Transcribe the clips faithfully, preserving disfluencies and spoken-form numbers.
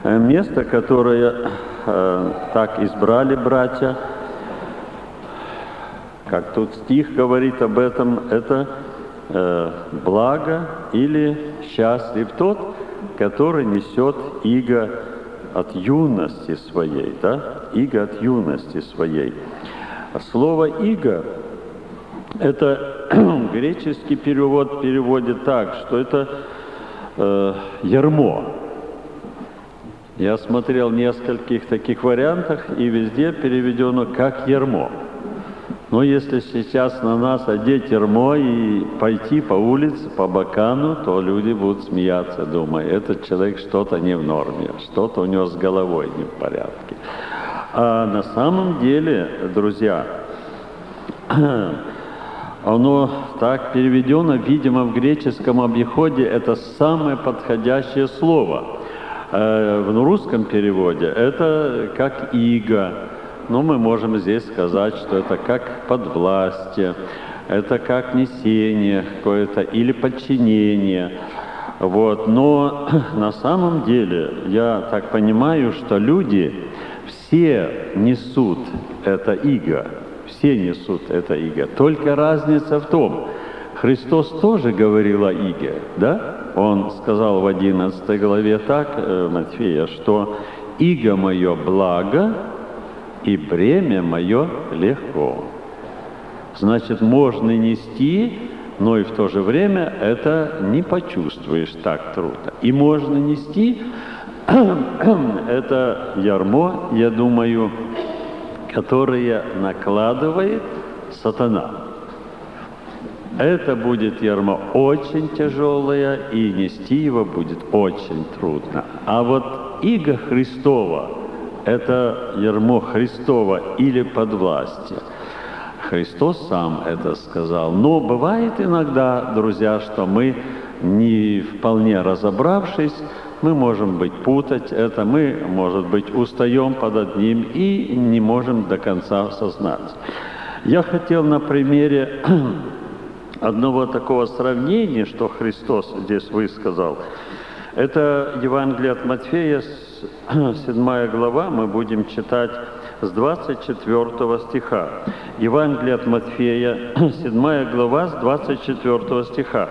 место, которое э, так избрали братья, как тут стих говорит об этом, это э, благо или счастлив тот, который несет иго от юности своей, да? Иго от юности своей. Слово «иго» — это греческий перевод переводит так, что это э, ярмо. Я смотрел в нескольких таких вариантах, и везде переведено как ярмо. Но если сейчас на нас одеть ярмо и пойти по улице, по Бакану, то люди будут смеяться, думая, этот человек что-то не в норме, что-то у него с головой не в порядке. А на самом деле, друзья, оно так переведено, видимо, в греческом обиходе это самое подходящее слово. В русском переводе это как иго. Но мы можем здесь сказать, что это как подвластие, это как несение какое-то или подчинение. Вот. Но на самом деле я так понимаю, что люди все несут это иго, все несут это иго. Только разница в том, Христос тоже говорил о иге, да? Он сказал в одиннадцатой главе так, Матфея, что «иго мое благо, и бремя мое легко». Значит, можно нести, но и в то же время это не почувствуешь так трудно. И можно нести это ярмо, я думаю, которое накладывает сатана. Это будет ярмо очень тяжелое, и нести его будет очень трудно. А вот иго Христова, это ярмо Христова или подвластие. Христос сам это сказал. Но бывает иногда, друзья, что мы, не вполне разобравшись, мы можем быть путать это, мы, может быть, устаем под одним и не можем до конца осознать. Я хотел на примере одного такого сравнения, что Христос здесь высказал. Это Евангелие от Матфея, седьмая глава, мы будем читать с двадцать четвёртого стиха. Евангелие от Матфея, седьмая глава, с двадцать четвёртого стиха.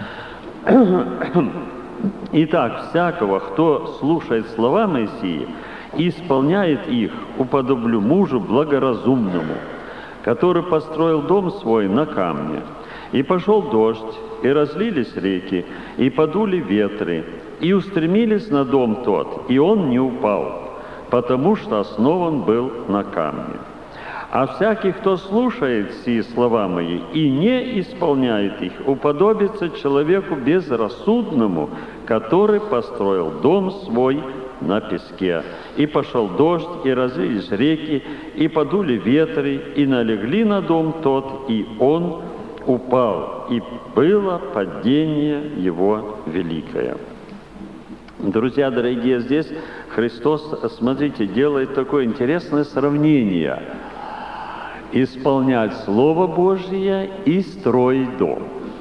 «Итак, всякого, кто слушает слова Моисея и исполняет их, уподоблю мужу благоразумному, который построил дом свой на камне. И пошел дождь, и разлились реки, и подули ветры, и устремились на дом тот, и он не упал, потому что основан был на камне. А всякий, кто слушает сии слова мои и не исполняет их, уподобится человеку безрассудному, который построил дом свой на песке. И пошел дождь, и разлились реки, и подули ветры, и налегли на дом тот, и он упал, и было падение его великое». Друзья дорогие, здесь Христос, смотрите, делает такое интересное сравнение. Исполнять Слово Божье и строить дом.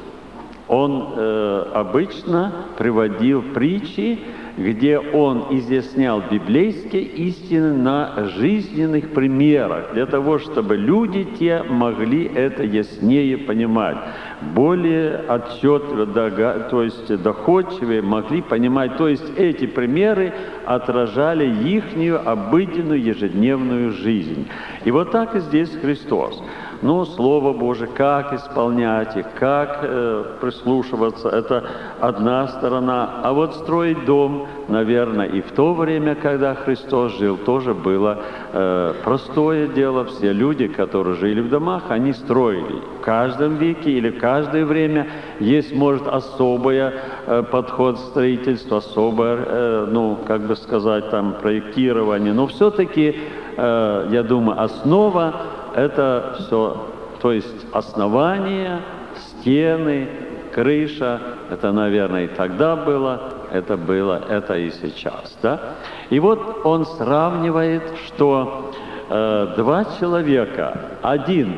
Он э, обычно приводил притчи, где он изъяснял библейские истины на жизненных примерах, для того, чтобы люди те могли это яснее понимать, более отчетливо, то есть доходчивее могли понимать. То есть эти примеры отражали ихнюю обыденную ежедневную жизнь. И вот так и здесь Христос. Ну, Слово Божие, как исполнять их, как э, прислушиваться, это одна сторона. А вот строить дом, наверное, и в то время, когда Христос жил, тоже было э, простое дело. Все люди, которые жили в домах, они строили. В каждом веке или в каждое время есть, может, особый э, подход строительства, особое, э, ну, как бы сказать, там, проектирование. Но все-таки, э, я думаю, основа — это все, то есть основание, стены, крыша, это, наверное, и тогда было, это было, это и сейчас, да? И вот он сравнивает, что э, два человека, один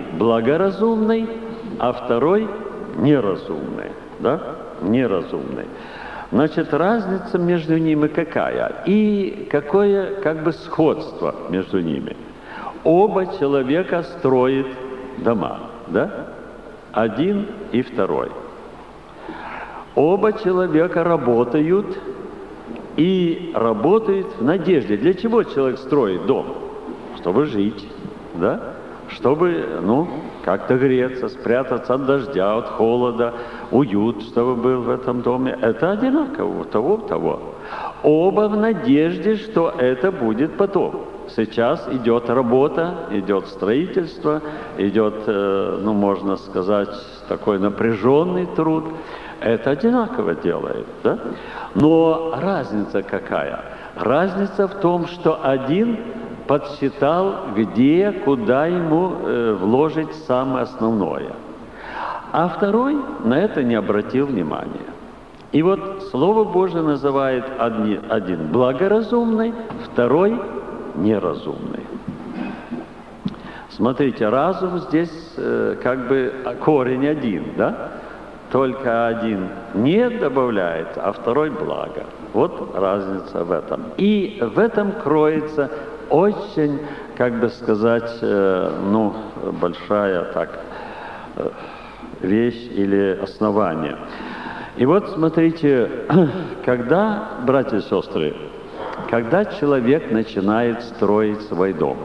благоразумный, а второй неразумный, да? Неразумный. Значит, разница между ними какая? И какое как бы сходство между ними? Оба человека строят дома, да? Один и второй. Оба человека работают и работают в надежде. Для чего человек строит дом? Чтобы жить, да? Чтобы, ну, как-то греться, спрятаться от дождя, от холода, уют, чтобы был в этом доме. Это одинаково, у того, у того. Оба в надежде, что это будет потом. Сейчас идет работа, идет строительство, идет, ну, можно сказать, такой напряженный труд. Это одинаково делает, да? Но разница какая? Разница в том, что один подсчитал, где, куда ему э, вложить самое основное. А второй на это не обратил внимания. И вот Слово Божие называет одни, один благоразумный, второй неразумный. Смотрите, разум здесь э, как бы корень один, да? Только один не добавляется, а второй благо. Вот разница в этом. И в этом кроется очень, как бы сказать, э, ну, большая так э, вещь или основание. И вот смотрите, когда, братья и сестры, когда человек начинает строить свой дом,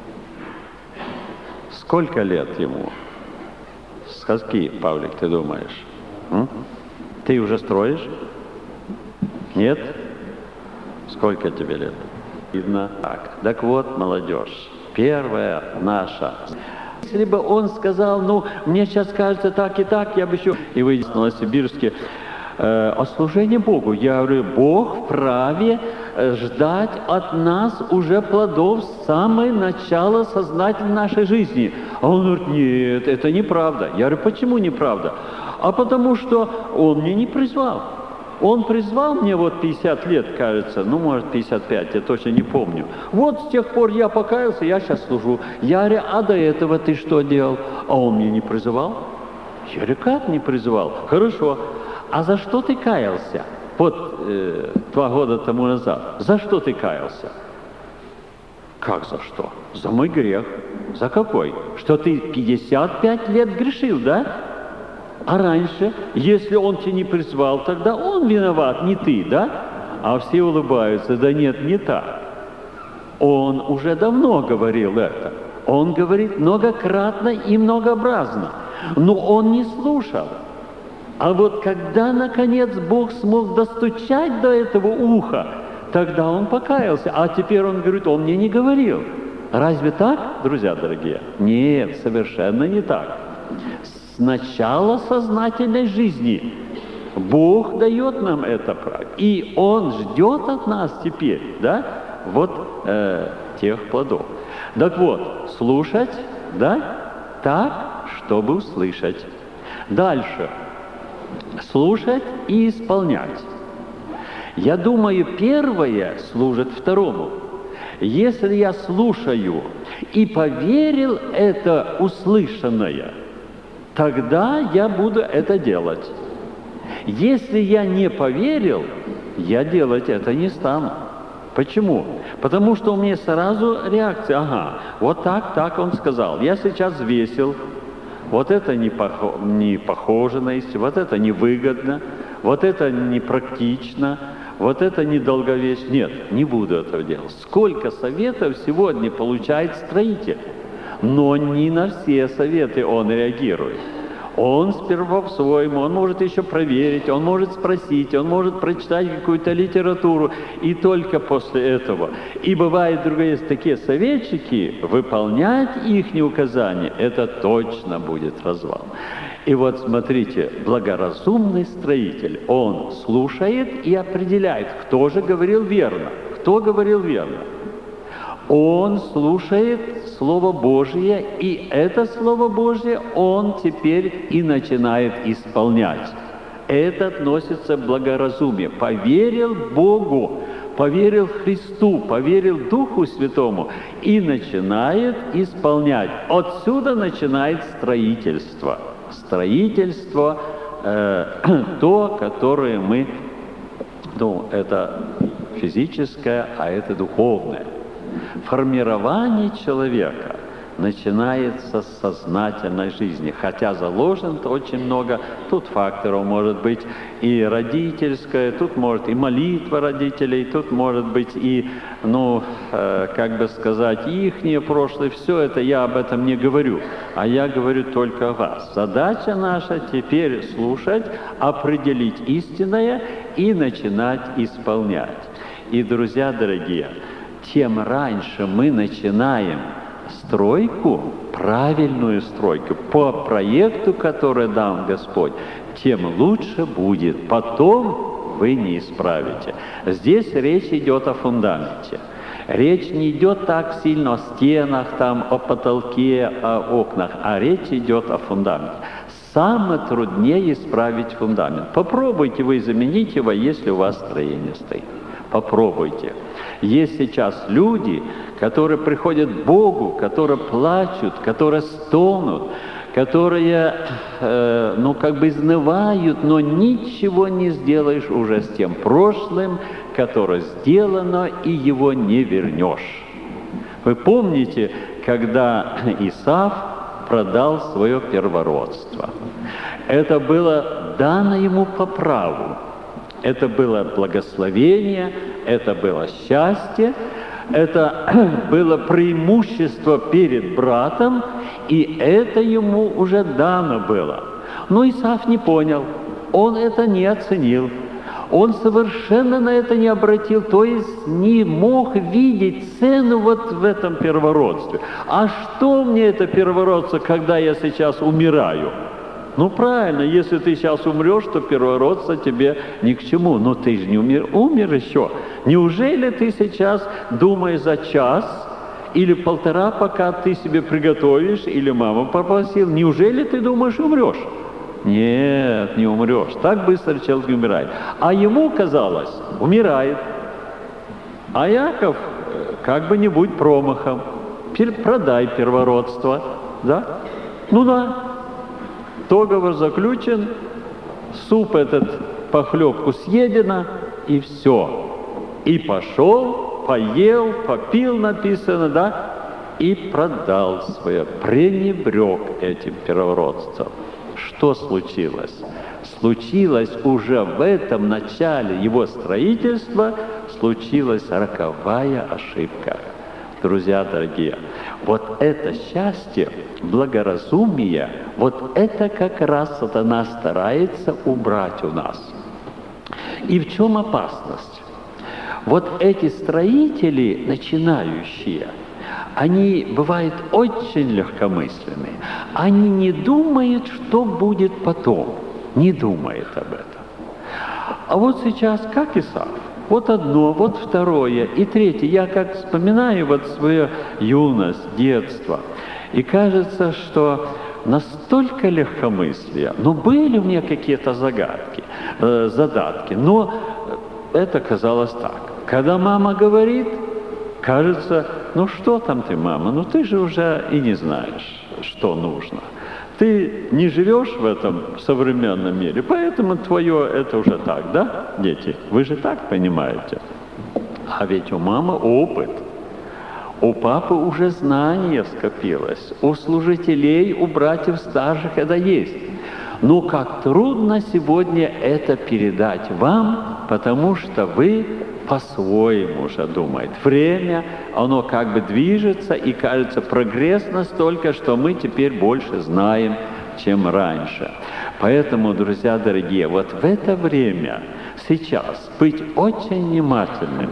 сколько лет ему? Скольки, Павлик, ты думаешь? М? Ты уже строишь? Нет? Сколько тебе лет? Видно так. Так вот, молодежь, первая наша. Если бы он сказал, ну, мне сейчас кажется так и так, я бы еще... И вы в Новосибирске, э, о служении Богу. Я говорю, Бог вправе ждать от нас уже плодов с самого начала сознательной нашей жизни. А он говорит, нет, это неправда. Я говорю, почему неправда? А потому что он мне не призвал. Он призвал мне вот пятьдесят лет, кажется, ну, может, пятьдесят пять, я точно не помню. Вот с тех пор я покаялся, я сейчас служу. Я говорю, а до этого ты что делал? А он мне не призывал. Я говорю, как не призывал? Хорошо. А за что ты каялся? Вот э, два года тому назад. За что ты каялся? Как за что? За мой грех. За какой? Что ты пятьдесят пять лет грешил, да? А раньше, если он тебя не призвал, тогда он виноват, не ты, да? А все улыбаются, да нет, не так. Он уже давно говорил это. Он говорит многократно и многообразно. Но он не слушал. А вот когда, наконец, Бог смог достучать до этого уха, тогда он покаялся. А теперь он говорит, он мне не говорил. Разве так, друзья дорогие? Нет, совершенно не так. С начала сознательной жизни Бог дает нам это право. И Он ждет от нас теперь, да, вот э, тех плодов. Так вот, слушать, да, так, чтобы услышать. Дальше. Слушать и исполнять. Я думаю, первое служит второму. Если я слушаю и поверил это услышанное, тогда я буду это делать. Если я не поверил, я делать это не стану. Почему? Потому что у меня сразу реакция, ага, вот так, так он сказал. Я сейчас взвесил, вот это не, пох... не похоже на истину, вот это невыгодно, вот это непрактично, вот это недолговечно. Нет, не буду этого делать. Сколько советов сегодня получает строитель? Но не на все советы он реагирует. Он сперва по-своему, он может еще проверить, он может спросить, он может прочитать какую-то литературу, и только после этого. И бывает, другие, есть такие советчики, выполнять их указания, это точно будет развал. И вот смотрите, благоразумный строитель, он слушает и определяет, кто же говорил верно, кто говорил верно. Он слушает Слово Божие, и это Слово Божие он теперь и начинает исполнять. Это относится к благоразумию. Поверил Богу, поверил Христу, поверил Духу Святому и начинает исполнять. Отсюда начинает строительство. Строительство, э, то, которое мы Ну, это физическое, а это духовное. Формирование человека начинается с сознательной жизни, хотя заложено очень много, тут факторов может быть и родительское, тут может и молитва родителей, тут может быть и, ну, э, как бы сказать, ихнее прошлое, все это я об этом не говорю, а я говорю только о вас. Задача наша теперь слушать, определить истинное и начинать исполнять. И, друзья дорогие, тем раньше мы начинаем стройку, правильную стройку, по проекту, который дал Господь, тем лучше будет. Потом вы не исправите. Здесь речь идет о фундаменте. Речь не идет так сильно о стенах, там, о потолке, о окнах, а речь идет о фундаменте. Самое труднее исправить фундамент. Попробуйте вы заменить его, если у вас строение стоит. Попробуйте. Есть сейчас люди, которые приходят к Богу, которые плачут, которые стонут, которые, э, ну, как бы изнывают, но ничего не сделаешь уже с тем прошлым, которое сделано, и его не вернешь. Вы помните, когда Исав продал свое первородство? Это было дано ему по праву. Это было благословение, это было счастье, это было преимущество перед братом, и это ему уже дано было. Но Исав не понял, он это не оценил, он совершенно на это не обратил, то есть не мог видеть цену вот в этом первородстве. А что мне это первородство, когда я сейчас умираю? Ну, правильно, если ты сейчас умрешь, то первородство тебе ни к чему. Но ты же не умер, умер еще. Неужели ты сейчас думаешь за час или полтора, пока ты себе приготовишь, или мама попросил, неужели ты думаешь, умрешь? Нет, не умрешь. Так быстро человек не умирает. А ему казалось, умирает. А Яков, как бы не будь промахом, продай первородство. Да? Ну да. Договор заключен, суп этот, похлебку съедено, и все. И пошел, поел, попил, написано, да, и продал свое, пренебрег этим первородством. Что случилось? Случилось уже в этом начале его строительства, случилась роковая ошибка. Друзья дорогие, вот это счастье, благоразумие, вот это как раз сатана старается убрать у нас. И в чем опасность? Вот эти строители, начинающие, они бывают очень легкомысленные. Они не думают, что будет потом. Не думают об этом. А вот сейчас, как Исав, вот одно, вот второе и третье. Я как вспоминаю вот свою юность, детство, и кажется, что настолько легкомыслие, но были у меня какие-то загадки, э, задатки, но это казалось так. Когда мама говорит, кажется, ну что там ты, мама, ну ты же уже и не знаешь, что нужно. Ты не живешь в этом современном мире, поэтому твое это уже так, да, дети? Вы же так понимаете? А ведь у мамы опыт, у папы уже знание скопилось, у служителей, у братьев старших это есть. Но как трудно сегодня это передать вам, потому что вы по-своему уже думаете. Время, оно как бы движется, и кажется, прогресс настолько, что мы теперь больше знаем, чем раньше. Поэтому, друзья дорогие, вот в это время, сейчас, быть очень внимательным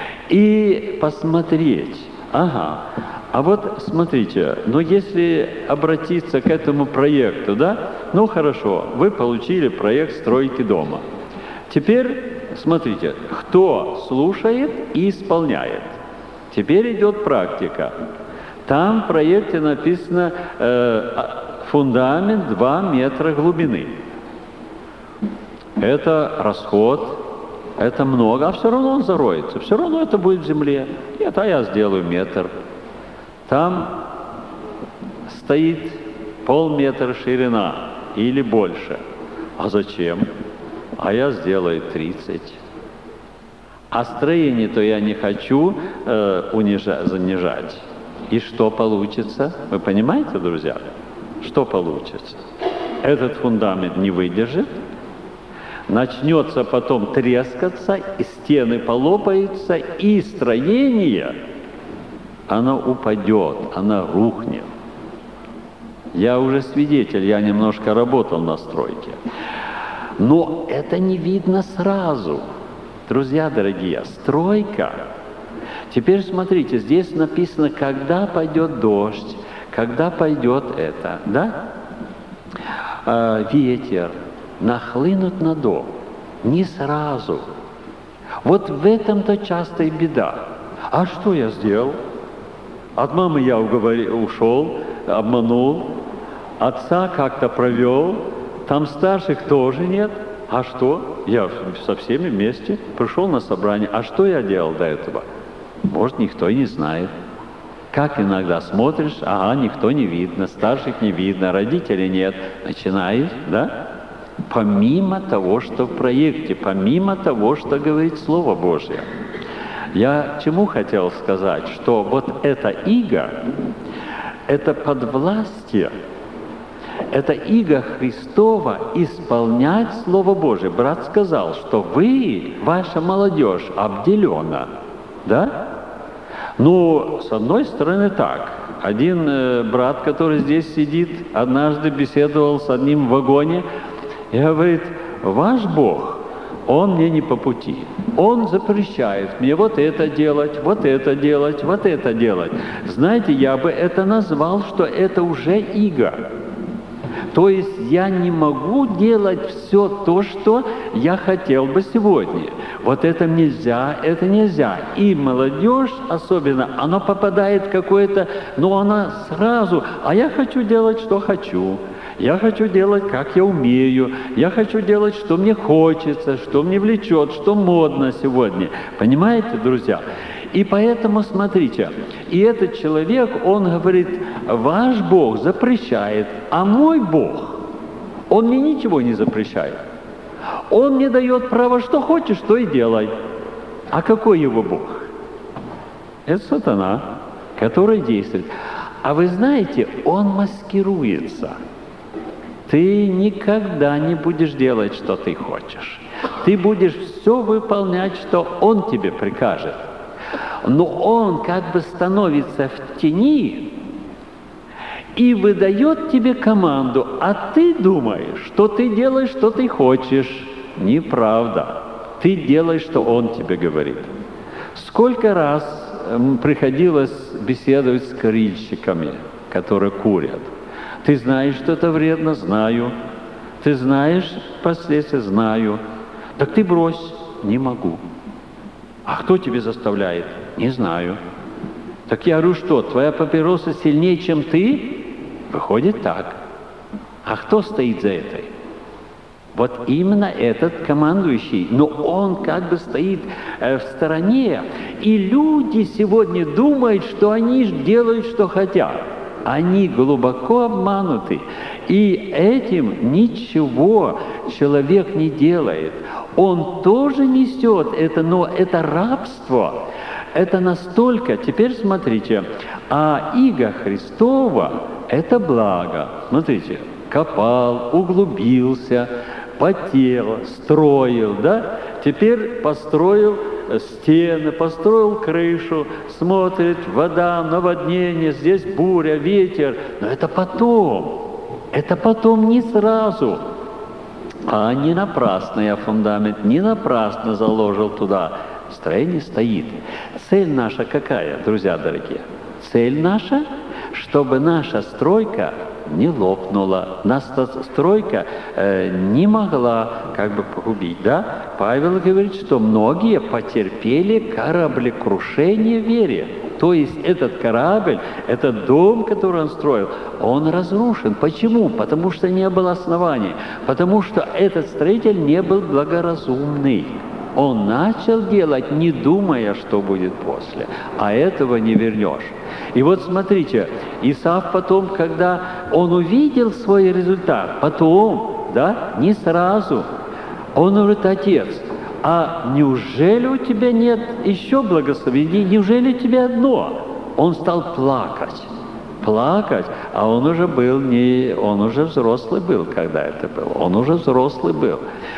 и посмотреть, ага, а вот смотрите, ну если обратиться к этому проекту, да, ну хорошо, вы получили проект стройки дома. Теперь смотрите, кто слушает и исполняет. Теперь идет практика. Там в проекте написано э, фундамент два метра глубины. Это расход, это много, а все равно он зароется. Все равно это будет в земле. Нет, а я сделаю метр. Там стоит полметра ширина или больше. А зачем? А я сделаю тридцать. А строение-то я не хочу э, унижать, занижать. И что получится? Вы понимаете, друзья? Что получится? Этот фундамент не выдержит, начнется потом трескаться, и стены полопаются, и строение, оно упадет, оно рухнет. Я уже свидетель, я немножко работал на стройке. Но это не видно сразу. Друзья дорогие, стройка. Теперь смотрите, здесь написано, когда пойдет дождь, когда пойдет это, да? А, ветер, нахлынут на дом. Не сразу. Вот в этом-то часто и беда. А что я сделал? От мамы я уговорил, ушел, обманул, отца как-то провел, там старших тоже нет. А что? Я со всеми вместе пришел на собрание. А что я делал до этого? Может, никто и не знает. Как иногда смотришь, ага, никто не видно, старших не видно, родителей нет. Начинаешь, да? Помимо того, что в проекте, помимо того, что говорит Слово Божье. Я к чему хотел сказать, что вот эта иго, это подвластие, это иго Христова исполнять Слово Божие. Брат сказал, что вы, ваша молодежь, обделена, да? Ну, с одной стороны так. Один э, брат, который здесь сидит, однажды беседовал с одним в вагоне и говорит, ваш Бог, Он мне не по пути. Он запрещает мне вот это делать, вот это делать, вот это делать. Знаете, я бы это назвал, что это уже иго. То есть я не могу делать все то, что я хотел бы сегодня. Вот это нельзя, это нельзя. И молодежь особенно, она попадает в какое-то, но она сразу, а я хочу делать, что хочу. Я хочу делать, как я умею. Я хочу делать, что мне хочется, что мне влечет, что модно сегодня. Понимаете, друзья? И поэтому, смотрите, и этот человек, он говорит, ваш Бог запрещает, а мой Бог, Он мне ничего не запрещает. Он мне дает право, что хочешь, то и делай. А какой его Бог? Это сатана, который действует. А вы знаете, он маскируется. Ты никогда не будешь делать, что ты хочешь. Ты будешь все выполнять, что он тебе прикажет. Но он как бы становится в тени и выдает тебе команду, а ты думаешь, что ты делаешь, что ты хочешь. Неправда. Ты делаешь, что он тебе говорит. Сколько раз приходилось беседовать с курильщиками, которые курят. Ты знаешь, что это вредно? Знаю. Ты знаешь последствия? Знаю. Так ты брось. Не могу. А кто тебе заставляет? Не знаю. Так я говорю, что, твоя папироса сильнее, чем ты? Выходит так. А кто стоит за этой? Вот именно этот командующий. Но он как бы стоит э, в стороне. И люди сегодня думают, что они делают, что хотят. Они глубоко обмануты. И этим ничего человек не делает. Он тоже несет это, но это рабство. Это настолько... Теперь смотрите, а иго Христова – это благо. Смотрите, копал, углубился, потел, строил, да? Теперь построил стены, построил крышу, смотрит, вода, наводнение, здесь буря, ветер. Но это потом. Это потом не сразу. А не напрасно я фундамент, не напрасно заложил туда. Строение стоит. Цель наша какая, друзья дорогие? Цель наша, чтобы наша стройка не лопнула, наша стройка э, не могла как бы погубить, да? Павел говорит, что многие потерпели кораблекрушение в вере. То есть этот корабль, этот дом, который он строил, он разрушен. Почему? Потому что не было оснований. Потому что этот строитель не был благоразумный. Он начал делать, не думая, что будет после. А этого не вернешь. И вот смотрите, Исав потом, когда он увидел свой результат, потом, да, не сразу, он говорит, отец, а неужели у тебя нет еще благословений? Неужели у тебя одно? Он стал плакать. Плакать, а он уже был не... Он уже взрослый был, когда это было. Он уже взрослый был.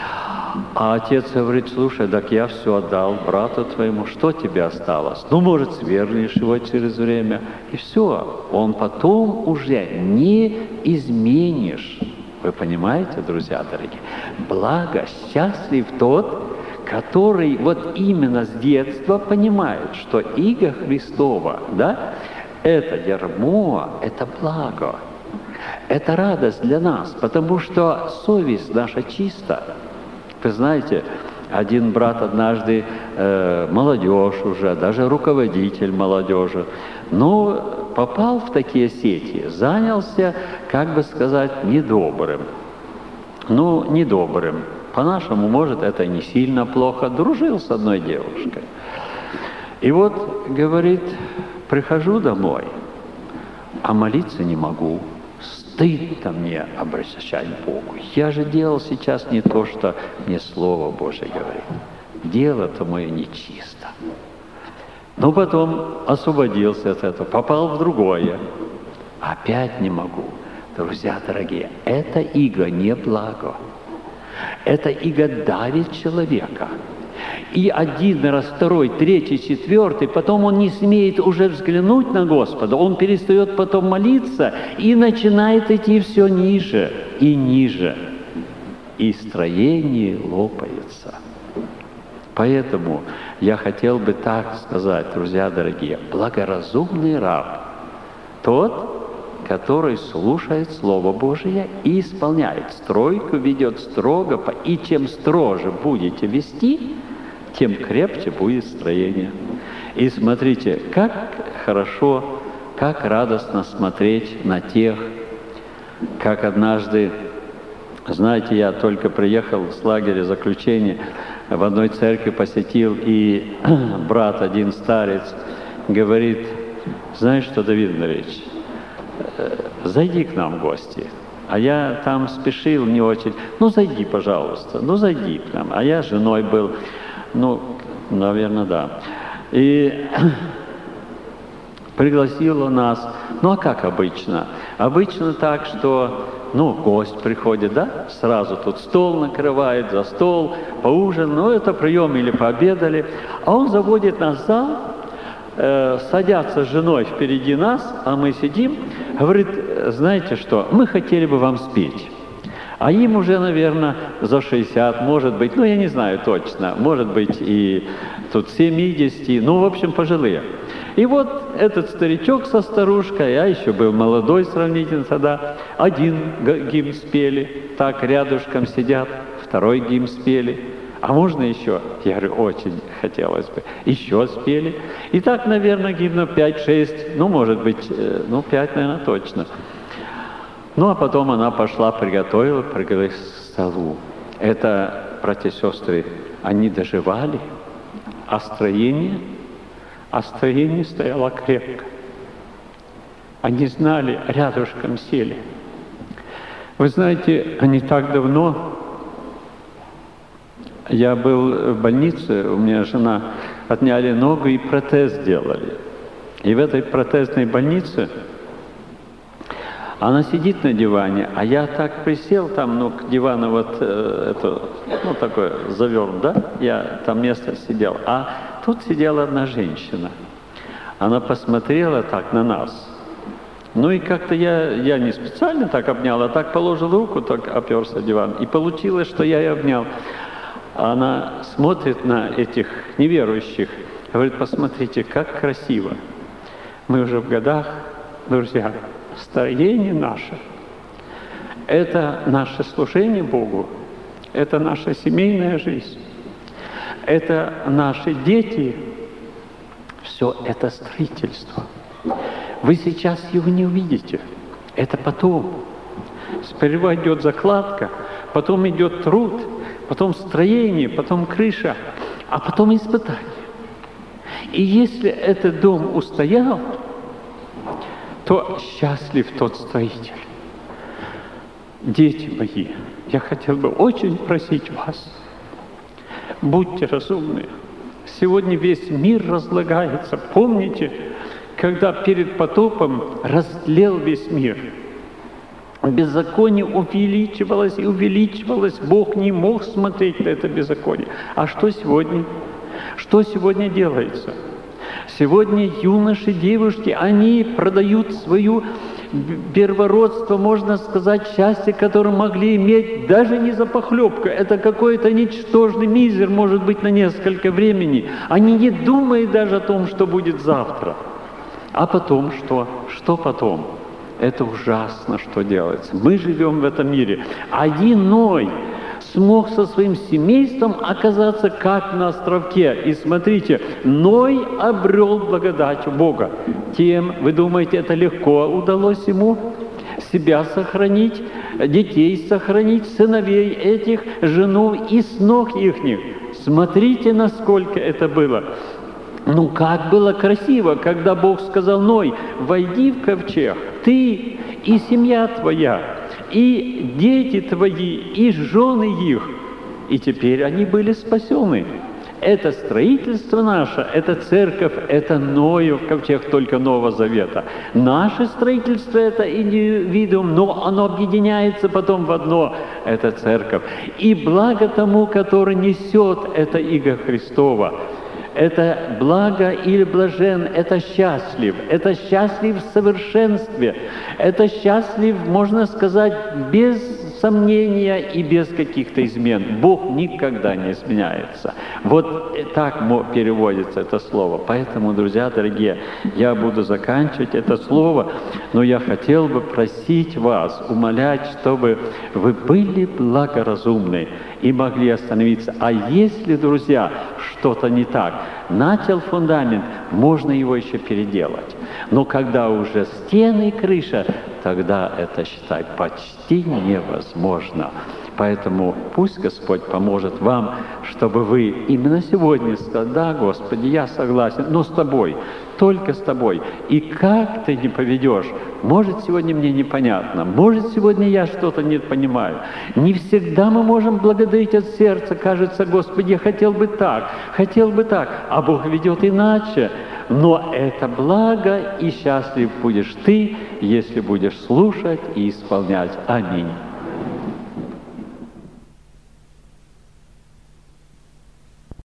А отец говорит: слушай, так я все отдал брату твоему, что тебе осталось? Ну, может, свернешь его через время. И все. Он потом уже не изменишь. Вы понимаете, друзья дорогие? Благо, счастлив тот, который вот именно с детства понимает, что иго Христова, да, это ярмо, это благо, это радость для нас, потому что совесть наша чиста. Вы знаете, один брат однажды, э, молодежь уже, даже руководитель молодежи, но попал в такие сети, занялся, как бы сказать, недобрым. Ну, недобрым. По-нашему, может, это не сильно плохо. Дружил с одной девушкой. И вот, говорит, прихожу домой, а молиться не могу. Стыдно мне обращать к Богу. Я же делал сейчас не то, что мне Слово Божие говорит. Дело-то мое нечисто. Но потом освободился от этого, попал в другое. Опять не могу. Друзья дорогие, это иго не благо. Это иго давит человека. И один раз, второй, третий, четвертый, потом он не смеет уже взглянуть на Господа, он перестает потом молиться и начинает идти все ниже и ниже. И строение лопается. Поэтому я хотел бы так сказать, друзья дорогие, благоразумный раб тот, который слушает Слово Божие и исполняет. Стройку ведет строго, и чем строже будете вести, тем крепче будет строение. И смотрите, как хорошо, как радостно смотреть на тех, как однажды, знаете, я только приехал с лагеря заключения, в одной церкви посетил, и брат, один старец, говорит: знаешь что, Давид Андреевич, зайди к нам в гости. А я там спешил не очень. Ну, зайди, пожалуйста, ну, зайди к нам. А я с женой был, ну, наверное, да. И пригласил он нас. Ну, а как обычно? Обычно так, что, ну, гость приходит, да, сразу тут стол накрывает, за стол, поужин, ну, это прием или пообедали. А он заводит нас в зал, э, садятся с женой впереди нас, а мы сидим, говорит: знаете что, мы хотели бы вам спеть. А им уже, наверное, за шестьдесят, может быть, ну, я не знаю точно, может быть, и тут семьдесят, ну, в общем, пожилые. И вот этот старичок со старушкой, я еще был молодой сравнительно тогда, один гимн спели, так рядышком сидят, второй гимн спели. А можно еще? Я говорю, очень хотелось бы. Еще спели. И так, наверное, гимнов пять-шесть, ну, может быть, ну, пять, наверное, точно. Ну, а потом она пошла, приготовила, приготовила к столу. Это, братья и сестры, они доживали, а строение, а строение стояло крепко. Они знали, рядышком сели. Вы знаете, они так давно... Я был в больнице, у меня жена отняли ногу и протез сделали. И в этой протезной больнице она сидит на диване, а я так присел там, ну, к дивану вот э, это, ну, такой завернут, да? Я там место сидел. А тут сидела одна женщина. Она посмотрела так на нас. Ну и как-то я, я не специально так обнял, а так положил руку, так оперся в диван. И получилось, что я ее обнял. Она смотрит на этих неверующих, говорит: посмотрите, как красиво. Мы уже в годах, друзья, строение наше, это наше служение Богу, это наша семейная жизнь, это наши дети, все это строительство. Вы сейчас его не увидите, это потом. Сперва идет закладка, потом идет труд, потом строение, потом крыша, а потом испытание. И если этот дом устоял, то счастлив тот строитель. Дети мои, я хотел бы очень просить вас, Будьте разумны. Сегодня весь мир разлагается. Помните, когда перед потопом растлел весь мир? Беззаконие увеличивалось и увеличивалось. Бог не мог смотреть на это беззаконие. А что сегодня? Что сегодня делается? Сегодня юноши, девушки, они продают свою первородство, можно сказать, счастье, которое могли иметь даже не за похлебку. Это какой-то ничтожный мизер, может быть, на несколько времени. Они не думают даже о том, что будет завтра. А потом что? Что потом? Это ужасно, что делается. Мы живем в этом мире. Один Ной смог со своим семейством оказаться как на островке. И смотрите, Ной обрел благодать у Бога. Тем, вы думаете, это легко удалось ему? Себя сохранить, детей сохранить, сыновей этих, жену и снох ихних. Смотрите, насколько это было. Ну, как было красиво, когда Бог сказал: Ной, войди в ковчег, ты и семья твоя, и дети твои, и жены их. И теперь они были спасены. Это строительство наше, это церковь, это Ноев ковчег только Нового Завета. Наше строительство – это индивидуум, но оно объединяется потом в одно – это церковь. И благо тому, который несет это иго Христова. Это благо или блажен, это счастлив, это счастлив в совершенстве, это счастлив, можно сказать, без сомнения и без каких-то измен. Бог никогда не изменяется. Вот так переводится это слово. Поэтому, друзья дорогие, я буду заканчивать это слово, но я хотел бы просить вас, умолять, чтобы вы были благоразумны и могли остановиться. А если, друзья, что-то не так, начал фундамент, можно его еще переделать. Но когда уже стены и крыша, тогда это, считай, почти невозможно. Поэтому пусть Господь поможет вам, чтобы вы именно сегодня сказали: да, Господи, я согласен, но с Тобой, только с Тобой. И как Ты не поведешь, может, сегодня мне непонятно, может, сегодня я что-то не понимаю. Не всегда мы можем благодарить от сердца, кажется: Господи, я хотел бы так, хотел бы так, а Бог ведет иначе. Но это благо, и счастлив будешь ты, если будешь слушать и исполнять. Аминь.